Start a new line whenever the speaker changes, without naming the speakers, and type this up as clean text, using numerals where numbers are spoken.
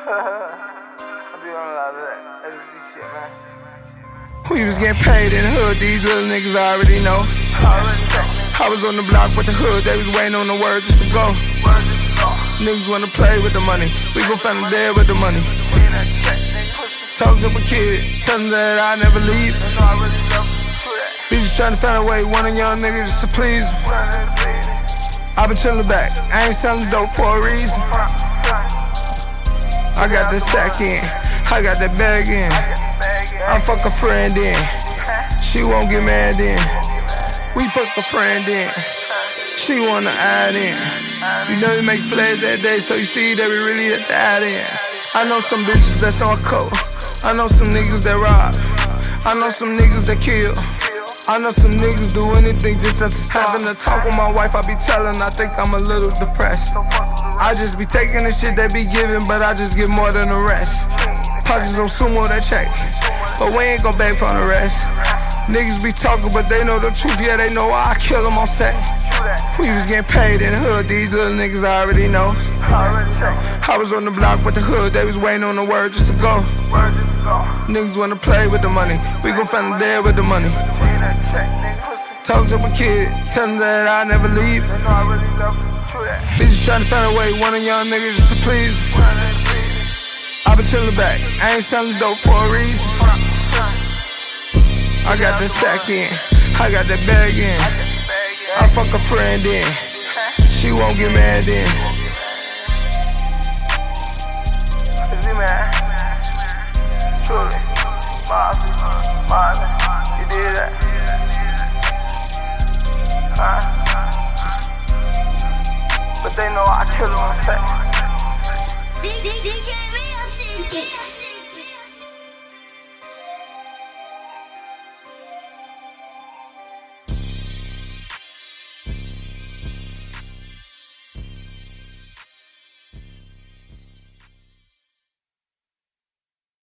I be on a lot of that LSD shit, man.
We was getting paid in the hood, these little niggas already know. I was on the block with the hood, they was waiting on the word just to go. Niggas wanna play with the money, we gon' find them dead with the money. Talk to my kid, tell them that I never leave. Bitches tryna find a way, want a young nigga just to please. I been chillin' back, I ain't selling dope for a reason. I got the sack in, I got that bag in. I fuck a friend in, she won't get mad in. We fuck a friend in, she wanna add in. You know you make plays that day, so you see that we really have to add in. I know some bitches that start coke, I know some niggas that rob, I know some niggas that kill, I know some niggas do anything just to stop. Having a talk with my wife, I be telling I think I'm a little depressed. I just be taking the shit they be giving, but I just get more than the rest. Pockets on sumo that check, but we ain't gon' beg for the rest. Niggas be talking, but they know the truth, yeah, they know why I kill them on set. We was getting paid in the hood, these little niggas already know. I was on the block with the hood, they was waiting on the word just to go. Niggas wanna play with the money, we gon' find them dead with the money. Talk to my kid, tell them that I never leave. Bitches tryna find a way, want a young nigga just to please. I been chillin' back, I ain't selling dope for a reason. I got the sack in, I got that bag in. I fuck a friend in, she won't get mad in.
Man, truly, Marvin, you did that. But they know I kill them on set.